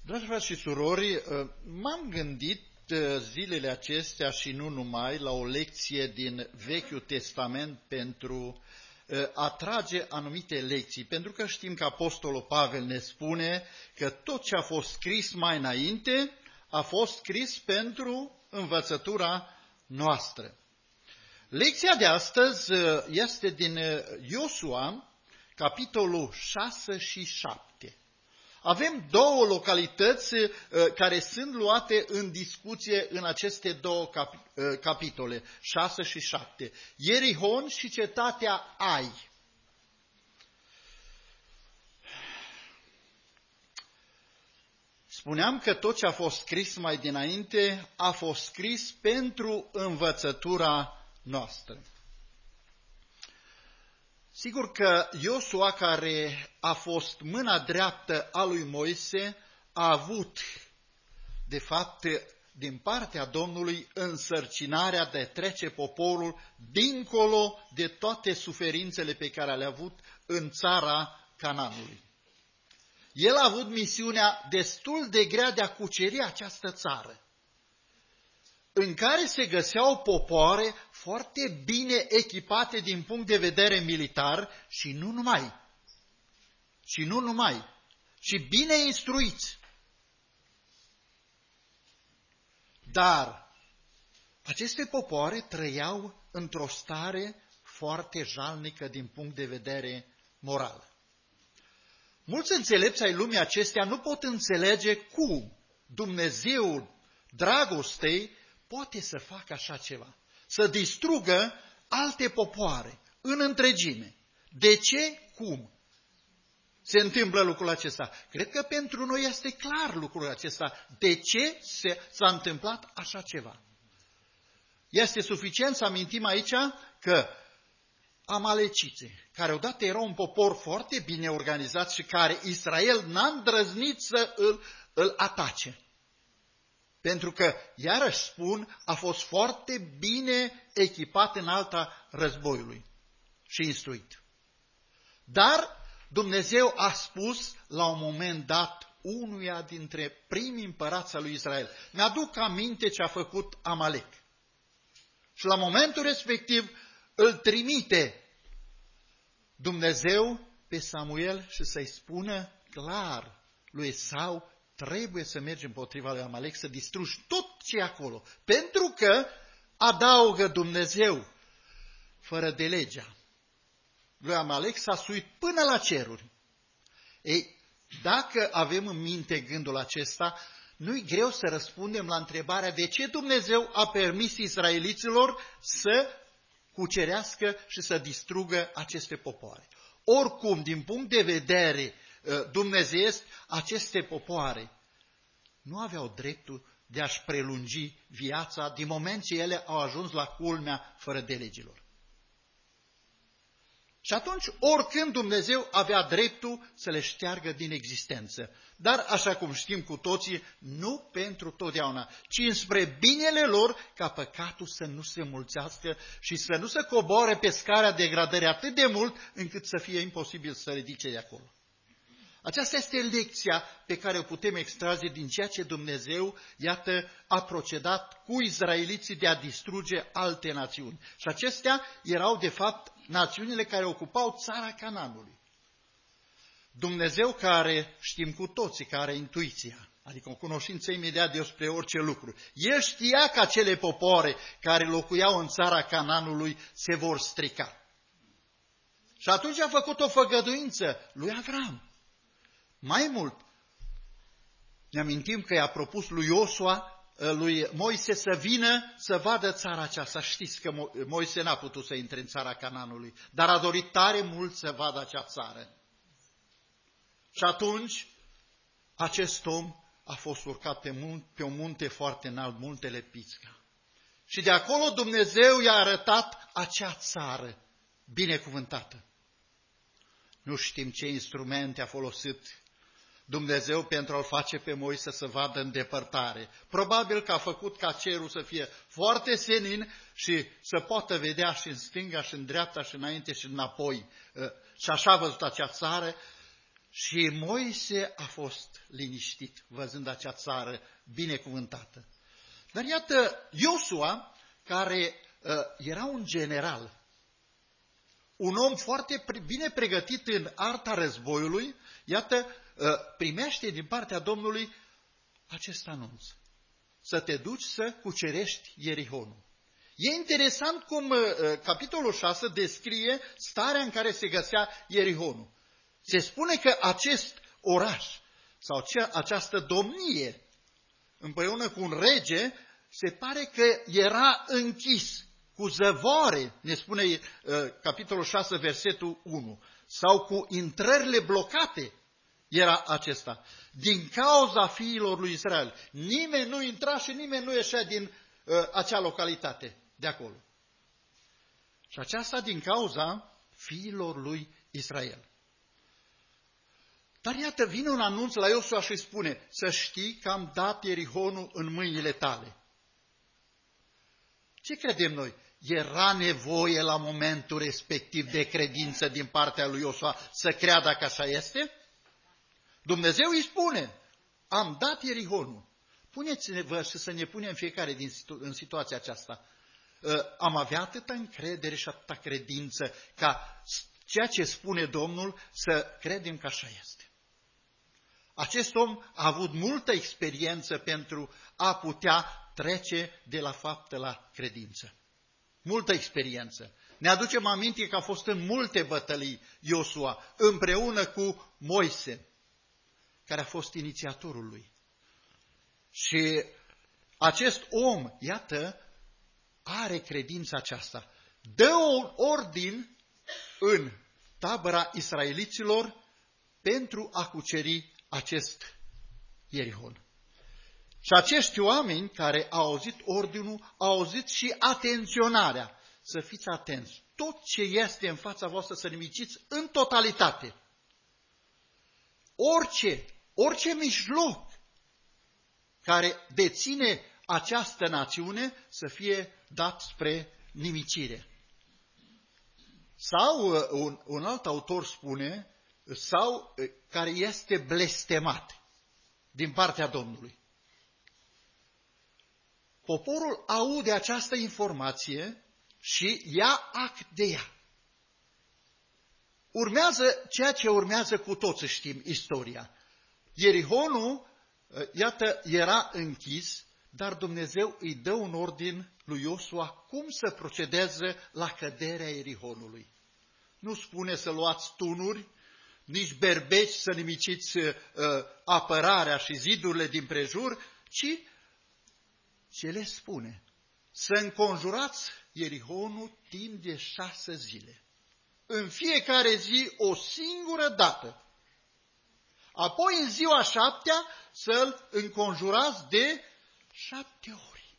Dragi frați și surori, m-am gândit zilele acestea și nu numai la o lecție din Vechiul Testament pentru a trage anumite lecții, pentru că știm că Apostolul Pavel ne spune că tot ce a fost scris mai înainte a fost scris pentru învățătura noastră. Lecția de astăzi este din Iosua, capitolul 6 și 7. Avem două localități care sunt luate în discuție în aceste două capitole, 6 și 7. Ierihon și cetatea Ai. Spuneam că tot ce a fost scris mai dinainte a fost scris pentru învățătura noastră. Sigur că Iosua, care a fost mâna dreaptă a lui Moise, a avut, de fapt, din partea Domnului, însărcinarea de a trece poporul dincolo de toate suferințele pe care le-a avut în țara Canaanului. El a avut misiunea destul de grea de a cuceri această țară, în care se găseau popoare foarte bine echipate din punct de vedere militar și nu numai, și bine instruiți. Dar aceste popoare trăiau într-o stare foarte jalnică din punct de vedere moral. Mulți înțelepți ai lumii acestea nu pot înțelege cum Dumnezeul dragostei poate să facă așa ceva, să distrugă alte popoare în întregime. De ce? Cum se întâmplă lucrul acesta? Cred că pentru noi este clar lucrul acesta. De ce s-a întâmplat așa ceva? Este suficient să amintim aici că amaleciții, care odată erau un popor foarte bine organizat și care Israel n-a îndrăznit să îl atace. Pentru că, iarăși spun, a fost foarte bine echipat în alta războiului și instruit. Dar Dumnezeu a spus la un moment dat unuia dintre primii împărați al lui Israel. Mi-aduc aminte ce a făcut Amalek. Și la momentul respectiv îl trimite Dumnezeu pe Samuel și să-i spună clar lui Esau: trebuie să mergi împotriva lui Amalek, să distrugi tot ce e acolo. Pentru că, adaugă Dumnezeu, fără de legea lui Amalek s-a suit până la ceruri. Ei, dacă avem în minte gândul acesta, nu-i greu să răspundem la întrebarea de ce Dumnezeu a permis israeliților să cucerească și să distrugă aceste popoare. Oricum, din punct de vedere dumnezeiesc, aceste popoare nu aveau dreptul de a-și prelungi viața din moment ce ele au ajuns la culmea fără de legilor. Și atunci, oricând, Dumnezeu avea dreptul să le șteargă din existență. Dar, așa cum știm cu toții, nu pentru totdeauna, ci înspre binele lor, ca păcatul să nu se mulțească și să nu se coboare pe scara degradării atât de mult, încât să fie imposibil să ridice de acolo. Aceasta este lecția pe care o putem extrage din ceea ce Dumnezeu, iată, a procedat cu izraeliții de a distruge alte națiuni. Și acestea erau, de fapt, națiunile care ocupau țara Canaanului. Dumnezeu, care știm cu toții, care are intuiția, adică o cunoștință imediat despre orice lucru. El știa că acele popoare care locuiau în țara Canaanului se vor strica. Și atunci a făcut o făgăduință lui Avram. Mai mult, ne amintim că i-a propus lui lui Moise să vină să vadă țara aceasta. Știți că Moise n-a putut să intre în țara Canaanului, dar a dorit tare mult să vadă acea țară. Și atunci, acest om a fost urcat pe un munte foarte înalt, muntele Pisga. Și de acolo Dumnezeu i-a arătat acea țară binecuvântată. Nu știm ce instrumente a folosit Dumnezeu pentru a-l face pe Moise să vadă în depărtare. Probabil că a făcut ca cerul să fie foarte senin și să poată vedea și în stânga, și în dreapta, și înainte, și înapoi. Și așa a văzut acea țară Și Moise a fost liniștit, văzând acea țară binecuvântată. Dar iată, Iosua, care era un general, un om foarte bine pregătit în arta războiului, iată, primește din partea Domnului acest anunț. Să te duci să cucerești Ierihonul. E interesant cum capitolul 6 descrie starea în care se găsea Ierihonul. Se spune că acest oraș sau această domnie, împreună cu un rege, se pare că era închis cu zăvoare, ne spune capitolul 6, versetul 1, sau cu intrările blocate era acesta. Din cauza fiilor lui Israel. Nimeni nu intra și nimeni nu ieșea din acea localitate de acolo. Și aceasta din cauza fiilor lui Israel. Dar iată, vine un anunț la Iosua și îi spune, să știi că am dat Ierihonul în mâinile tale. Ce credem noi? Era nevoie la momentul respectiv de credință din partea lui Iosua să creadă că așa este? Dumnezeu îi spune, am dat Ierihonul. Puneți-vă și să ne punem fiecare în situația aceasta. Am avea atâta încredere și atâta credință ca ceea ce spune Domnul să credem că așa este. Acest om a avut multă experiență pentru a putea trece de la faptă la credință. Multă experiență. Ne aducem aminte că a fost în multe bătălii Iosua, împreună cu Moise, care a fost inițiatorul lui. Și acest om, iată, are credința aceasta. Dă un ordin în tabăra israeliților pentru a cuceri acest Ierihon. Și acești oameni care au auzit ordinul, au auzit și atenționarea. Să fiți atenți. Tot ce este în fața voastră să nimiciți în totalitate. Orice mijloc care deține această națiune să fie dat spre nimicire. Sau un alt autor spune, sau care este blestemat din partea Domnului. Poporul aude această informație și ia act de ea. Urmează ceea ce urmează, cu toți știm istoria. Ierihonul, iată, era închis, dar Dumnezeu îi dă un ordin lui Iosua cum să procedeze la căderea Ierihonului. Nu spune să luați tunuri, nici berbeci să nimiciți apărarea și zidurile din prejur, ci ce le spune? Să înconjurați Ierihonul timp de 6 zile. În fiecare zi o singură dată. Apoi în ziua 7-a să-l înconjurați de 7 ori.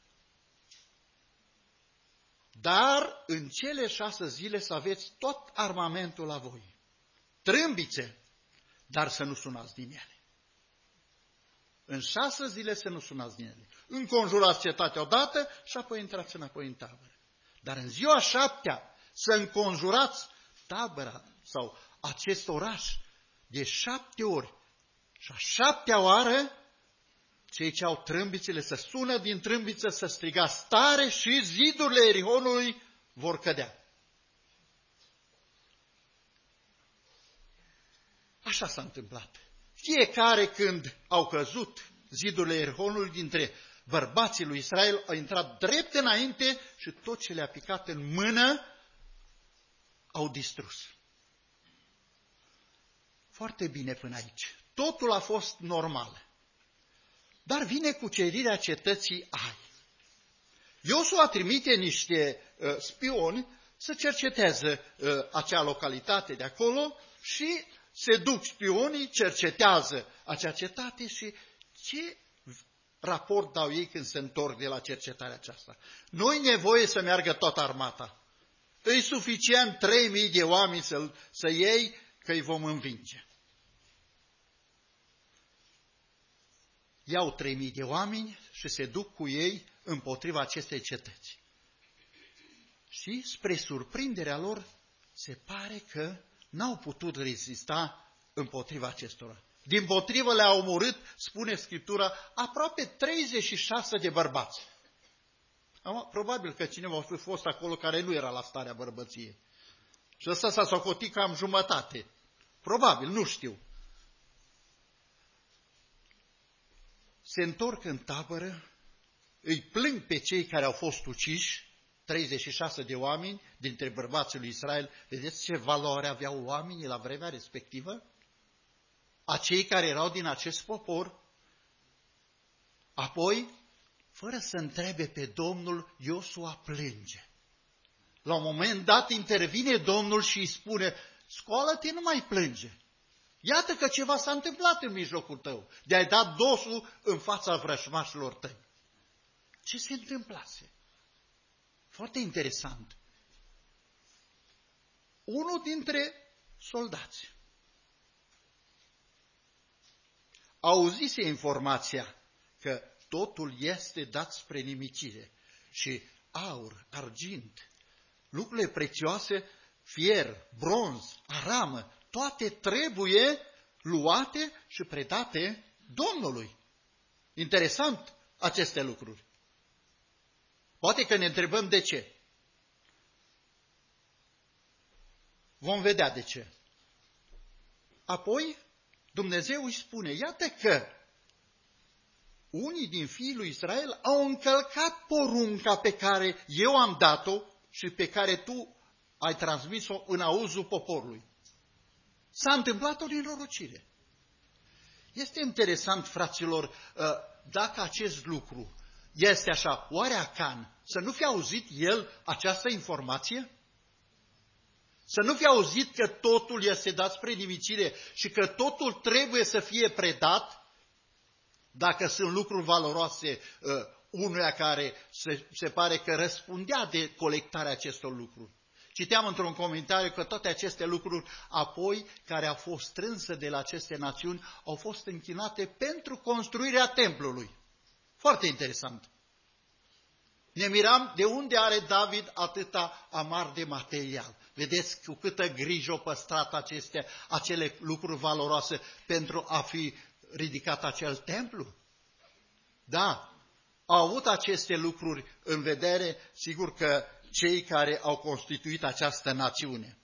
Dar în cele 6 zile să aveți tot armamentul la voi. Trâmbițe, dar să nu sunați din ele. În 6 zile să nu sunați din ele. Înconjurați cetatea odată și apoi intrați înapoi în tabără. Dar în ziua 7-a să înconjurați tabăra sau acest oraș de 7 ori. Și a 7-a oară, cei ce au trâmbițele să sună din trâmbiță, să strigați tare și zidurile Ierihonului vor cădea. Așa s-a întâmplat. Fiecare când au căzut zidurile Ierihonului, dintre bărbații lui Israel au intrat drept înainte și tot ce le-a picat în mână au distrus. Foarte bine până aici. Totul a fost normal. Dar vine cucerirea cetății Ai. Iosua trimite niște spioni să cerceteze acea localitate de acolo și se duc spionii, cercetează acea cetate și ce raport dau ei când se întorc de la cercetarea aceasta? Nu-i nevoie să meargă toată armata. E suficient 3.000 de oameni să iei, că îi vom învinge. Iau 3.000 de oameni și se duc cu ei împotriva acestei cetăți. Și, spre surprinderea lor, se pare că n-au putut rezista împotriva acestora. Dimpotrivă le-a omorât, spune Scriptura, aproape 36 de bărbați. Probabil că cineva a fost acolo care nu era la starea bărbăției. Și ăsta s-a socotit cam jumătate. Probabil, nu știu. Se întorc în tabără, îi plâng pe cei care au fost uciși, 36 de oameni dintre bărbații lui Israel. Vedeți ce valoare aveau oamenii la vremea respectivă? Acei care erau din acest popor. Apoi, fără să întrebe pe Domnul, Iosua plânge. La un moment dat intervine Domnul și îi spune, scoală-te, nu mai plânge. Iată că ceva s-a întâmplat în mijlocul tău, de-ai dat dosul în fața vrăjmașilor tăi. Ce se întâmplase? Foarte interesant. Unul dintre soldați auzise informația că totul este dat spre nimicire și aur, argint, lucrurile prețioase, fier, bronz, aramă, toate trebuie luate și predate Domnului. Interesant aceste lucruri. Poate că ne întrebăm de ce. Vom vedea de ce. Apoi, Dumnezeu îi spune, iată că unii din fiii lui Israel au încălcat porunca pe care eu am dat-o și pe care tu ai transmis-o în auzul poporului. S-a întâmplat o nenorocire. Este interesant, fraților, dacă acest lucru este așa, oare Acan să nu fi auzit el această informație? Să nu fi auzit că totul este dat spre nimicire și că totul trebuie să fie predat, dacă sunt lucruri valoroase unuia care se pare că răspundea de colectarea acestor lucruri. Citeam într-un comentariu că toate aceste lucruri, apoi, care au fost strânse de la aceste națiuni, au fost închinate pentru construirea templului. Foarte interesant. Ne miram de unde are David atâta amar de material. Vedeți cu câtă grijă au păstrat acele lucruri valoroase pentru a fi ridicat acel templu? Da, au avut aceste lucruri în vedere, sigur că cei care au constituit această națiune.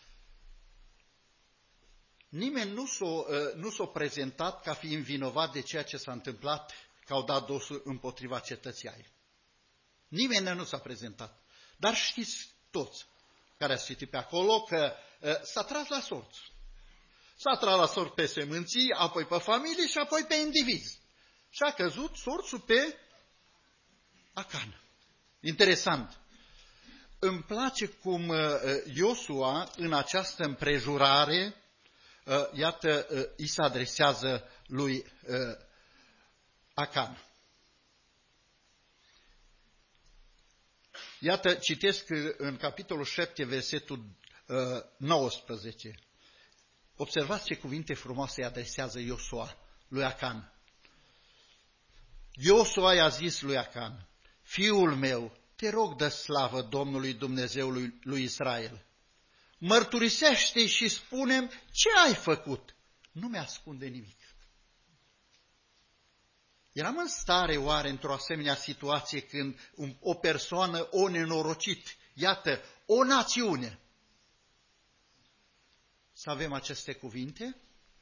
Nimeni nu s-a prezentat ca fiind vinovat de ceea ce s-a întâmplat, că au dat dosul împotriva cetății Ai. Nimeni nu s-a prezentat. Dar știți toți care ați citit pe acolo că s-a tras la sorți. S-a tras la sorți pe semânții, apoi pe familie și apoi pe indivizi. Și a căzut sorțul pe Acan. Interesant. Îmi place cum Iosua, în această împrejurare, iată, îi se adresează lui Acan. Iată, citesc în capitolul 7, versetul 19. Observați ce cuvinte frumoase îi adresează Iosua lui Acan. Iosua i-a zis lui Acan, fiul meu, te rog, dă slavă Domnului Dumnezeului lui Israel. Mărturisește-i și spune-mi ce ai făcut. Nu mi-ascunde nimic. Eram în stare oare într-o asemenea situație când o persoană o nenorocit, iată, o națiune, să avem aceste cuvinte?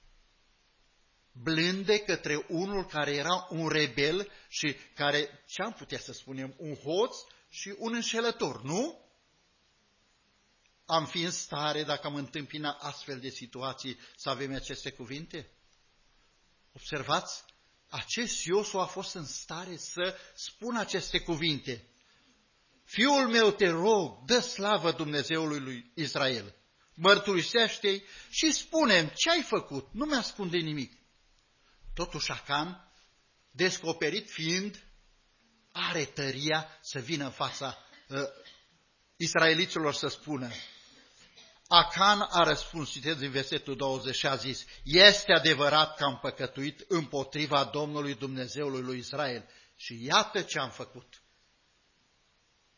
Blânde către unul care era un rebel și care, ce am putea să spunem, un hoț și un înșelător, nu? Am fi în stare, dacă am întâmpina astfel de situații, să avem aceste cuvinte? Observați, acest Iosua a fost în stare să spună aceste cuvinte. Fiul meu, te rog, dă slavă Dumnezeului lui Israel. Mărturisește-i și spune-mi ce ai făcut, nu mi-ascunde nimic. Totuși Acan, descoperit fiind, are tăria să vină în fața israeliților să spună. Acan a răspuns, citesc din versetul 20 și a zis, este adevărat că am păcătuit împotriva Domnului Dumnezeului lui Israel și iată ce am făcut.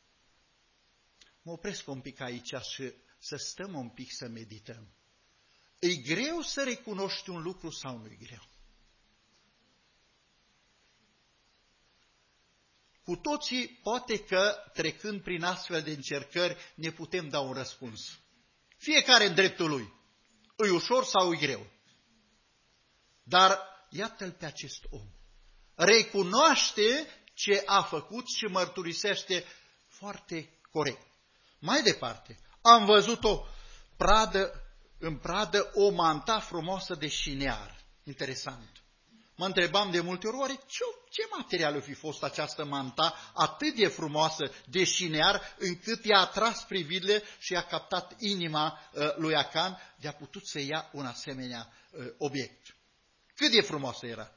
Mă opresc un pic aici și să stăm un pic să medităm. E greu să recunoști un lucru sau nu e greu? Cu toții, poate că trecând prin astfel de încercări, ne putem da un răspuns. Fiecare în dreptul lui. E ușor sau e greu? Dar iată-l pe acest om. Recunoaște ce a făcut și mărturisește foarte corect. Mai departe, am văzut în pradă o manta frumoasă de șinear. Interesant. Mă întrebam de multe ori, oare ce material o fi fost această manta atât de frumoasă de șinear, încât i-a atras privirile și a captat inima lui Acan de a putut să ia un asemenea obiect. Cât de frumoasă era?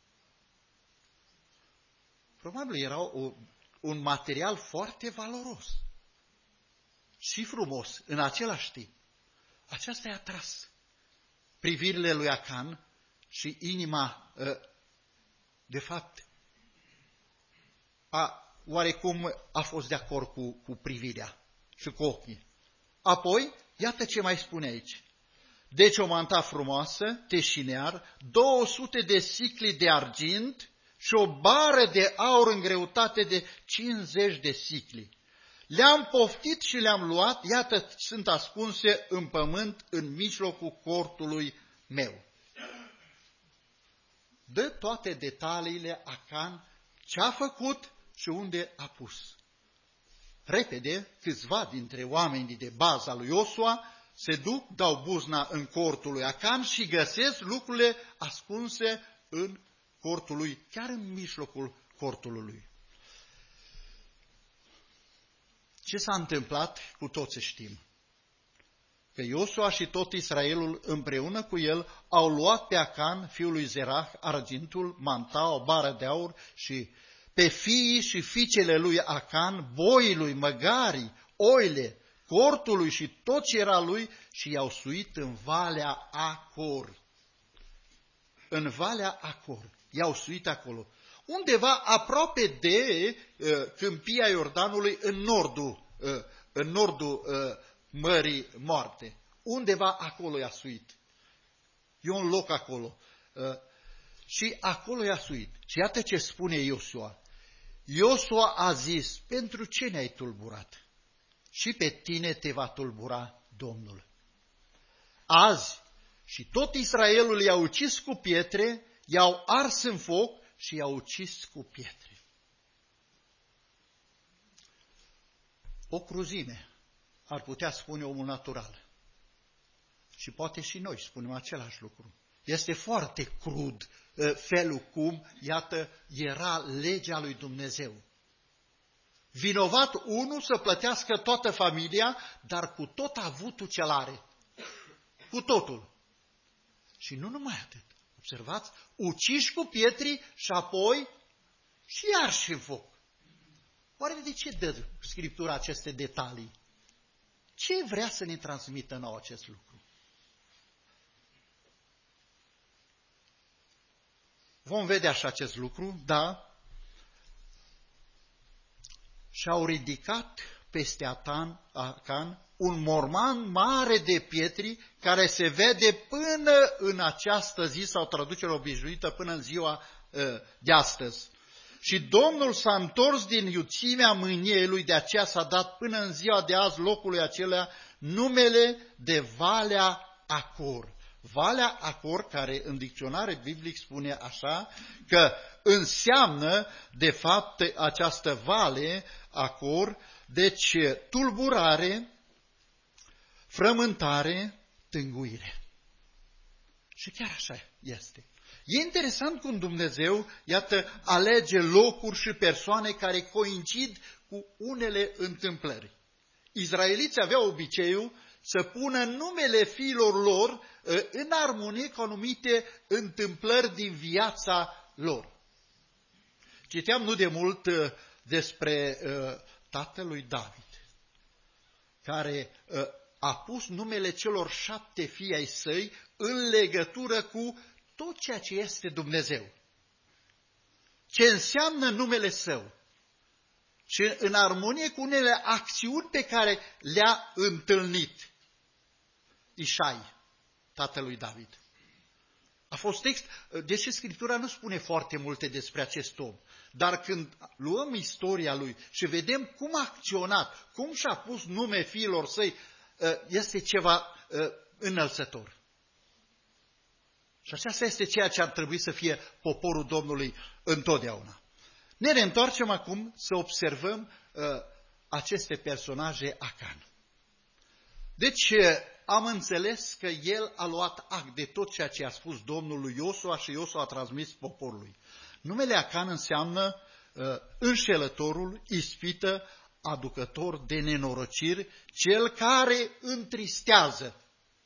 Probabil era un material foarte valoros și frumos în același timp. Aceasta i-a atras privirile lui Acan și inima, de fapt, oarecum a fost de acord cu privirea și cu ochii. Apoi, iată ce mai spune aici. Deci o manta frumoasă, de șinear, 200 de sicli de argint și o bară de aur în greutate de 50 de sicli. Le-am poftit și le-am luat, iată, sunt ascunse în pământ, în mijlocul cortului meu. Dă toate detaliile Acan, ce a făcut și unde a pus. Repede, câțiva dintre oamenii de bază lui Iosua se duc, dau buzna în cortul lui Acan și găsesc lucrurile ascunse în cortul lui, chiar în mijlocul cortului lui. Ce s-a întâmplat, cu toți știm. Că Iosua și tot Israelul împreună cu el au luat pe Acan, fiul lui Zerah, argintul, manta, o bară de aur și pe fiii și fiicele lui Acan, boii lui, măgarii, oile, cortul lui și tot ce era lui și i-au suit în Valea Acor. În Valea Acor. I-au suit acolo. Undeva aproape de câmpia Iordanului în nordul Mării Moarte. Undeva acolo i-a suit. E un loc acolo. Și acolo i-a suit. Și iată ce spune Iosua. Iosua a zis, pentru ce ne-ai tulburat? Și pe tine te va tulbura Domnul. Azi, și tot Israelul i-a ucis cu pietre, i-au ars în foc și i-au ucis cu pietre. O cruzime, ar putea spune omul natural. Și poate și noi spunem același lucru. Este foarte crud felul cum, iată, era legea lui Dumnezeu. Vinovat unul să plătească toată familia, dar cu tot avutul ce are. Cu totul. Și nu numai atât. Observați, uciși cu pietri și apoi și arși în foc. Oare de ce dă Scriptura aceste detalii? Ce vrea să ne transmită nouă acest lucru? Vom vedea și acest lucru, da? Și-au ridicat peste Acan un morman mare de pietri care se vede până în această zi, sau traducerea obișnuită, până în ziua de astăzi. Și Domnul s-a întors din iuțimea mâniei lui, de aceea s-a dat până în ziua de azi locului acela numele de Valea Acor. Valea Acor, care în dicționare biblic spune așa, că înseamnă, de fapt, această vale Acor, deci tulburare, frământare, tânguire. Și chiar așa este. E interesant cum Dumnezeu, iată, alege locuri și persoane care coincid cu unele întâmplări. Izraeliții aveau obiceiul să pună numele fiilor lor în armonie cu anumite întâmplări din viața lor. Citeam nu de mult despre tatălui David, care a pus numele celor 7 fii ai săi în legătură cu tot ceea ce este Dumnezeu. Ce înseamnă numele său. Și în armonie cu unele acțiuni pe care le-a întâlnit. Ișai. tatălui David. A fost text, deși Scriptura nu spune foarte multe despre acest om, dar când luăm istoria lui și vedem cum a acționat, cum și-a pus nume fiilor săi, este ceva înălțător. Și aceasta este ceea ce ar trebui să fie poporul Domnului întotdeauna. Ne reîntoarcem acum să observăm aceste personaje Acan. Deci am înțeles că el a luat act de tot ceea ce a spus Domnul lui Iosua și Iosua a transmis poporului. Numele Acan înseamnă înșelătorul, ispită, aducător de nenorociri, cel care întristează.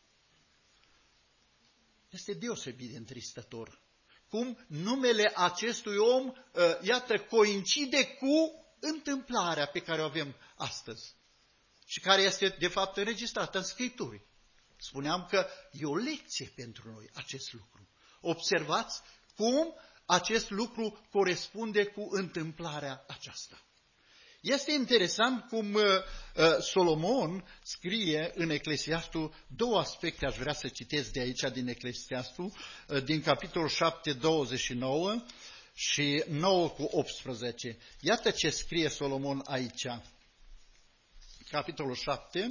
Este deosebit de întristător. Cum numele acestui om, iată, coincide cu întâmplarea pe care o avem astăzi și care este, de fapt, înregistrată în Scripturi. Spuneam că e o lecție pentru noi acest lucru. Observați cum acest lucru corespunde cu întâmplarea aceasta. Este interesant cum Solomon scrie în Eclesiastul două aspecte, aș vrea să citesc de aici din Eclesiastul, din capitolul 7, 29 și 9 cu 18. Iată ce scrie Solomon aici. Capitolul 7,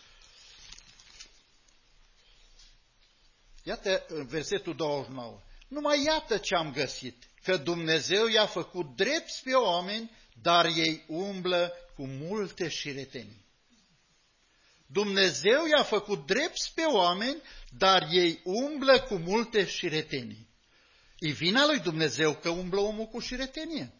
iată versetul 29. Numai iată ce am găsit, că Dumnezeu i-a făcut drepți pe oameni, dar ei umblă cu multe șiretenii. Dumnezeu i-a făcut drepți pe oameni, dar ei umblă cu multe șiretenii. E vina lui Dumnezeu că umblă omul cu șiretenie.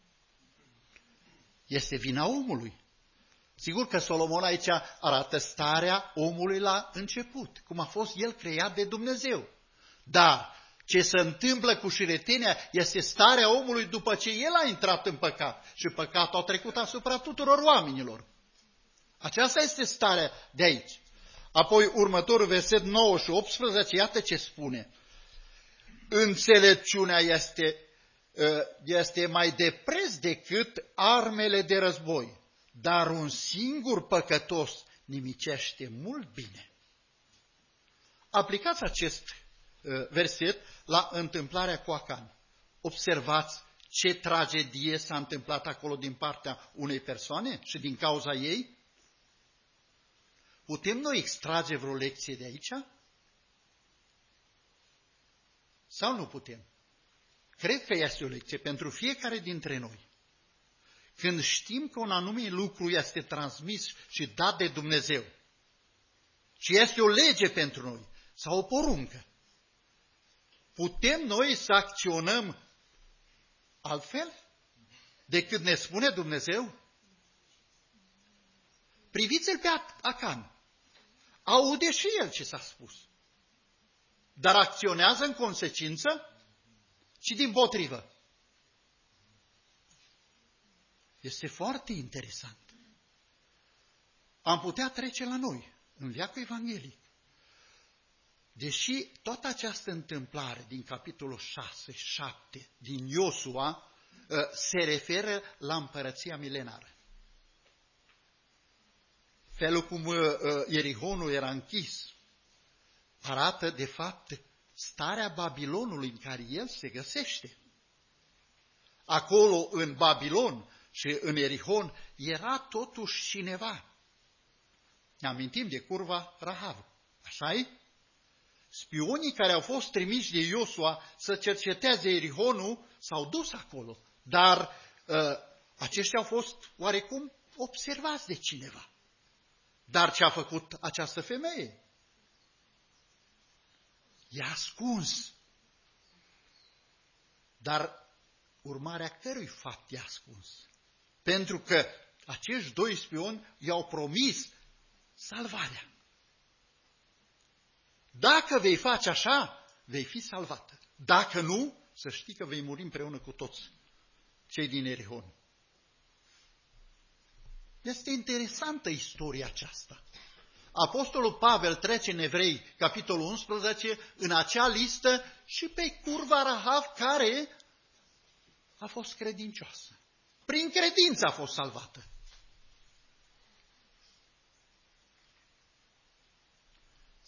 Este vina omului. Sigur că Solomon aici arată starea omului la început, cum a fost el creat de Dumnezeu. Dar ce se întâmplă cu șiretenia este starea omului după ce el a intrat în păcat și păcatul a trecut asupra tuturor oamenilor. Aceasta este starea de aici. Apoi următorul verset 9 și 18, iată ce spune. Înțelepciunea este mai de preț decât armele de război, dar un singur păcătos nimicește mult bine. Aplicați acest verset la întâmplarea cu Acan. Observați ce tragedie s-a întâmplat acolo din partea unei persoane și din cauza ei. Putem noi extrage vreo lecție de aici? Sau nu putem? Cred că este o lecție pentru fiecare dintre noi. Când știm că un anume lucru este transmis și dat de Dumnezeu și este o lege pentru noi sau o poruncă, putem noi să acționăm altfel decât ne spune Dumnezeu? Priviți-l pe Acan. Aude și el ce s-a spus. Dar acționează în consecință și dimpotrivă. Este foarte interesant. Am putea trece la noi, în veacul evanghelic. Deși toată această întâmplare din capitolul 6-7 din Iosua se referă la împărăția milenară. Felul cum Ierihonul era închis arată, de fapt, starea Babilonului în care el se găsește. Acolo, în Babilon și în Ierihon, era totuși cineva. Ne amintim de curva Rahav, așa-i? Spionii care au fost trimiși de Iosua să cerceteze Ierihonul s-au dus acolo, dar aceștia au fost oarecum observați de cineva. Dar ce a făcut această femeie? I-a ascuns. Dar urmarea cărui fapt i-a ascuns? Pentru că acești doi spioni i-au promis salvarea. Dacă vei face așa, vei fi salvată. Dacă nu, să știi că vei muri împreună cu toți cei din Ierihon. Este interesantă istoria aceasta. Apostolul Pavel trece în Evrei, capitolul 11, în acea listă și pe curva Rahav, care a fost credincioasă. Prin credință a fost salvată.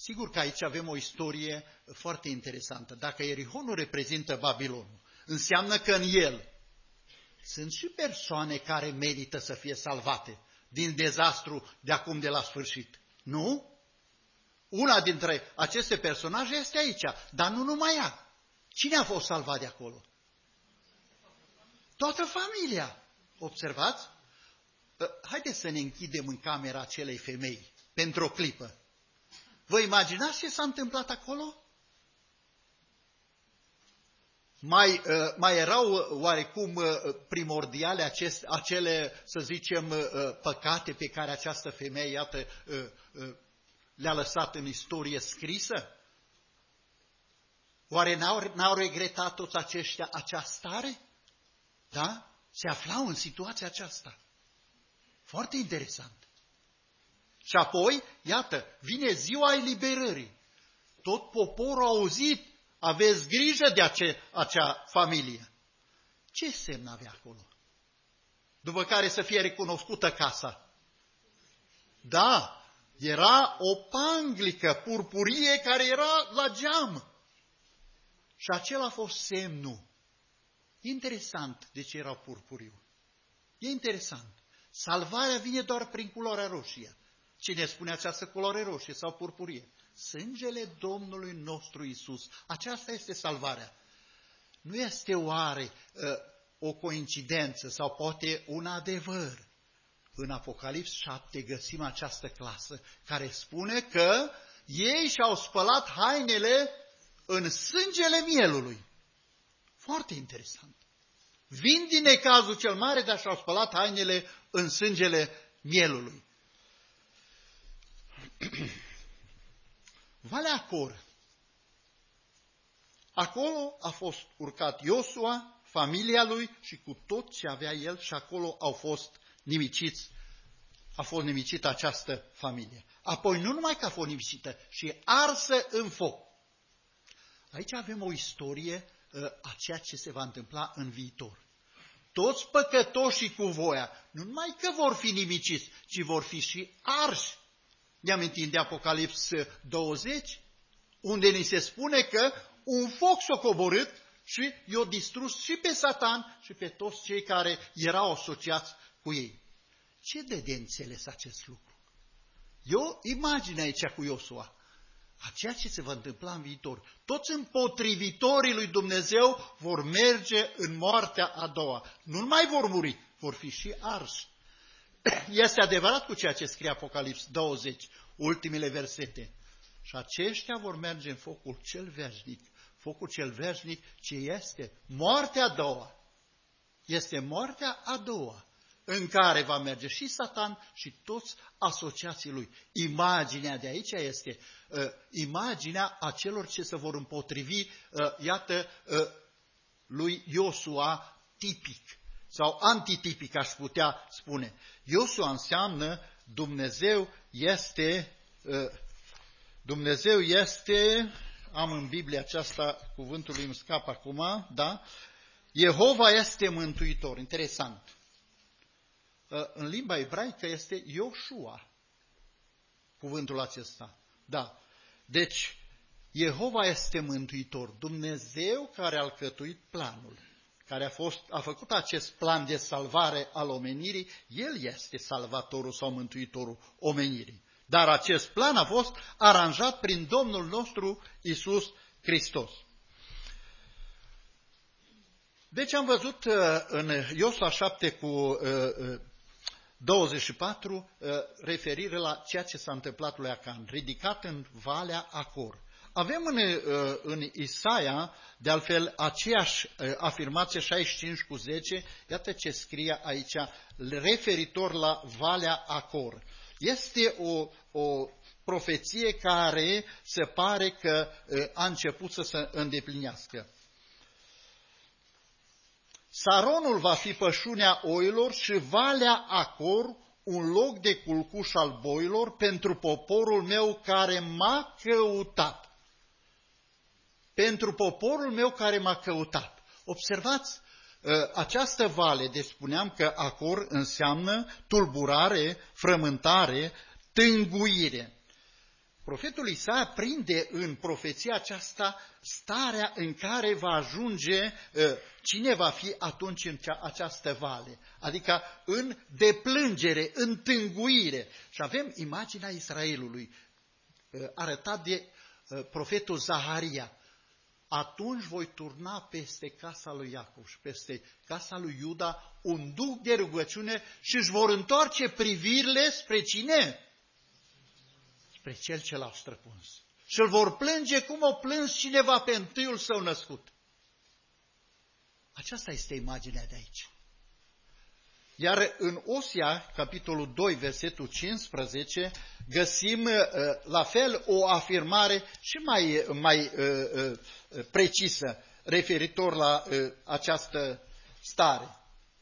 Sigur că aici avem o istorie foarte interesantă. Dacă Ierihonul reprezintă Babilonul, înseamnă că în el sunt și persoane care merită să fie salvate din dezastru de acum de la sfârșit. Nu? Una dintre aceste personaje este aici, dar nu numai ea. Cine a fost salvat de acolo? Toată familia. Observați? Haideți să ne închidem în camera acelei femei pentru o clipă. Vă imaginați ce s-a întâmplat acolo? Mai erau oarecum primordiale acele, să zicem, păcate pe care această femeie, iată, le-a lăsat în istorie scrisă? Oare n-au regretat toți aceștia acea stare? Da? Se aflau în situația aceasta. Foarte interesant. Și apoi, iată, vine ziua eliberării. Tot poporul a auzit, aveți grijă de acea familie. Ce semn avea acolo? După care să fie recunoscută casa. Da, era o panglică purpurie care era la geam. Și acela a fost semnul. E interesant de ce era purpuriu. E interesant. Salvarea vine doar prin culoarea roșie. Cine spune această culoare roșie sau purpurie? Sângele Domnului nostru Iisus. Aceasta este salvarea. Nu este oare o coincidență sau poate un adevăr? În Apocalips 7 găsim această clasă care spune că ei și-au spălat hainele în sângele mielului. Foarte interesant. Vin din necazul cel mare, dar și-au spălat hainele în sângele mielului. Valea Acor. Acolo a fost urcat Iosua, familia lui și cu tot ce avea el și acolo au fost nimiciți. A fost nimicită această familie. Apoi nu numai că a fost nimicită, și arsă în foc. Aici avem o istorie a ceea ce se va întâmpla în viitor. Toți păcătoșii cu voia, nu numai că vor fi nimiciți, ci vor fi și arși. Ne amintim de Apocalips 20, unde ni se spune că un foc s-a coborât și i-a distrus și pe Satan și pe toți cei care erau asociați cu ei. Ce dă de înțeles acest lucru? Eu imagine aici cu Iosua, a ceea ce se va întâmpla în viitor. Toți împotrivitorii lui Dumnezeu vor merge în moartea a doua. Nu numai vor muri, vor fi și arși. Este adevărat cu ceea ce scrie Apocalips 20, ultimele versete. Și aceștia vor merge în focul cel veșnic. Focul cel veșnic ce este? Moartea a doua. Este moartea a doua, în care va merge și Satan și toți asociații lui. Imaginea de aici este imaginea acelor ce se vor împotrivi, iată, lui Iosua tipic sau antitipic, aș putea spune. Iosua înseamnă Dumnezeu este, am în Biblie aceasta, cuvântul lui îmi scapă acum, da? Jehova este mântuitor. Interesant. În limba ebraică este Ioshua, cuvântul acesta. Da. Deci, Jehova este mântuitor. Dumnezeu care a alcătuit planul, care a făcut acest plan de salvare al omenirii, El este salvatorul sau mântuitorul omenirii. Dar acest plan a fost aranjat prin Domnul nostru Iisus Hristos. Deci am văzut în Iosua 7 cu 24 referire la ceea ce s-a întâmplat lui Acan, ridicat în Valea Acor. Avem în Isaia, de altfel, aceeași afirmație 65 cu 10, iată ce scrie aici, referitor la Valea Acor. Este o profeție care se pare că a început să se îndeplinească. Saronul va fi pășunea oilor și Valea Acor un loc de culcuș al boilor pentru poporul meu care m-a căutat. Pentru poporul meu care m-a căutat. Observați, această vale, deci spuneam că Acor înseamnă tulburare, frământare, tânguire. Profetul Isaia prinde în profeția aceasta starea în care va ajunge, cine va fi atunci în această vale, adică în deplângere, în tânguire. Și avem imaginea Israelului arătat de profetul Zaharia. Atunci voi turna peste casa lui Iacov și peste casa lui Iuda un duh de rugăciune și își vor întoarce privirile spre cine? Spre cel ce l-a străpuns. Și îl vor plânge cum o plâns cineva pe întâiul său născut. Aceasta este imaginea de aici. Iar în Osea, capitolul 2, versetul 15, găsim la fel o afirmare și mai precisă referitor la această stare.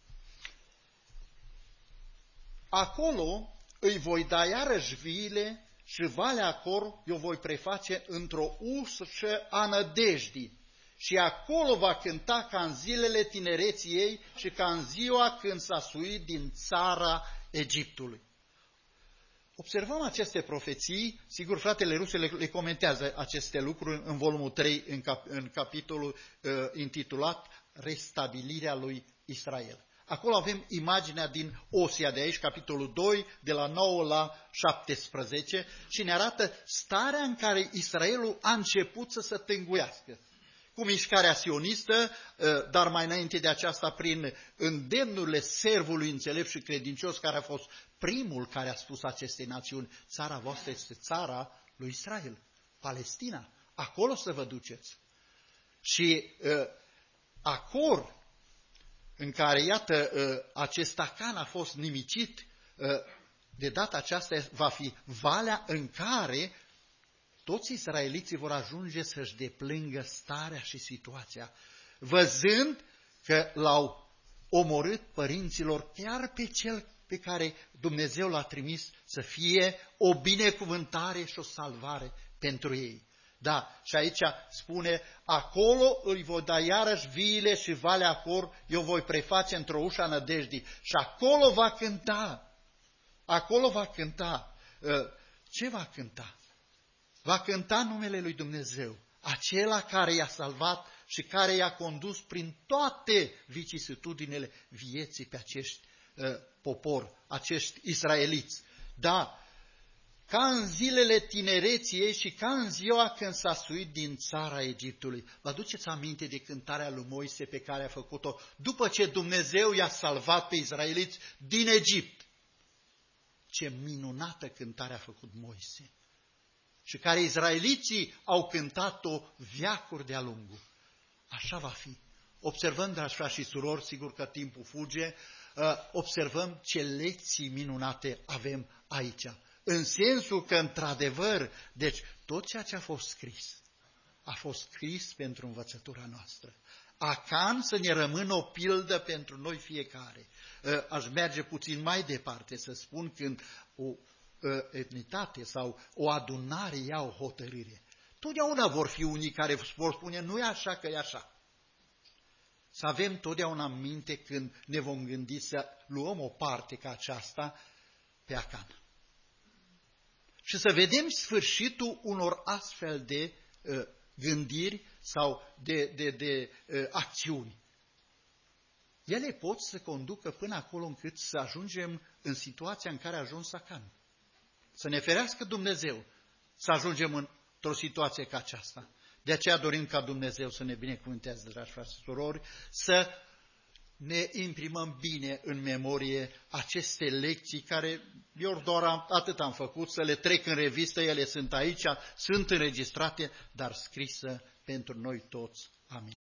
Acolo îi voi da iarăși viile și Valea Acor eu voi preface într-o ușă a nădejdii. Și acolo va cânta ca în zilele tinereții ei și ca în ziua când s-a suit din țara Egiptului. Observăm aceste profeții, sigur fratele Ruse le comentează aceste lucruri în volumul 3, în capitolul intitulat Restabilirea lui Israel. Acolo avem imaginea din Osea de aici, capitolul 2, de la 9 la 17 și ne arată starea în care Israelul a început să se tânguiască. Cu mișcarea sionistă, dar mai înainte de aceasta prin îndemnurile servului înțelept și credincios, care a fost primul care a spus acestei națiuni, țara voastră este țara lui Israel, Palestina, acolo să vă duceți. Și Acor, în care, iată, acest Acan a fost nimicit, de data aceasta va fi valea în care toți israeliții vor ajunge să-și deplângă starea și situația, văzând că l-au omorât părinților chiar pe cel pe care Dumnezeu l-a trimis să fie o binecuvântare și o salvare pentru ei. Da, și aici spune, acolo îi voi da iarăși viile și Valea Acor, eu voi preface într-o ușă a nădejdii. Și acolo va cânta, acolo va cânta. Ce va cânta? Va cânta numele lui Dumnezeu, acela care i-a salvat și care i-a condus prin toate vicisitudinile vieții pe acești popor, acești israeliți. Da, ca în zilele tinereții ei și ca în ziua când s-a suit din țara Egiptului. Vă aduceți aminte de cântarea lui Moise pe care a făcut-o după ce Dumnezeu i-a salvat pe israeliți din Egipt. Ce minunată cântare a făcut Moise! Și care izraeliții au cântat-o veacuri de-a lungul. Așa va fi. Observăm, dragi frați și surori, sigur că timpul fuge, observăm ce lecții minunate avem aici. În sensul că, într-adevăr, deci tot ceea ce a fost scris pentru învățătura noastră. Acan să ne rămână o pildă pentru noi fiecare. Aș merge puțin mai departe să spun când o etnitate sau o adunare ia o hotărâre. Totdeauna vor fi unii care vor spune, nu e așa că e așa. Să avem totdeauna în minte când ne vom gândi să luăm o parte ca aceasta pe Acan. Și să vedem sfârșitul unor astfel de gândiri sau de acțiuni. Ele pot să conducă până acolo încât să ajungem în situația în care a ajuns Acan. Să ne ferească Dumnezeu să ajungem într-o situație ca aceasta. De aceea dorim ca Dumnezeu să ne binecuvânteze, dragi frați și surori, să ne imprimăm bine în memorie aceste lecții care eu doar atât am făcut, să le trec în revistă, ele sunt aici, sunt înregistrate, dar scrise pentru noi toți. Amin.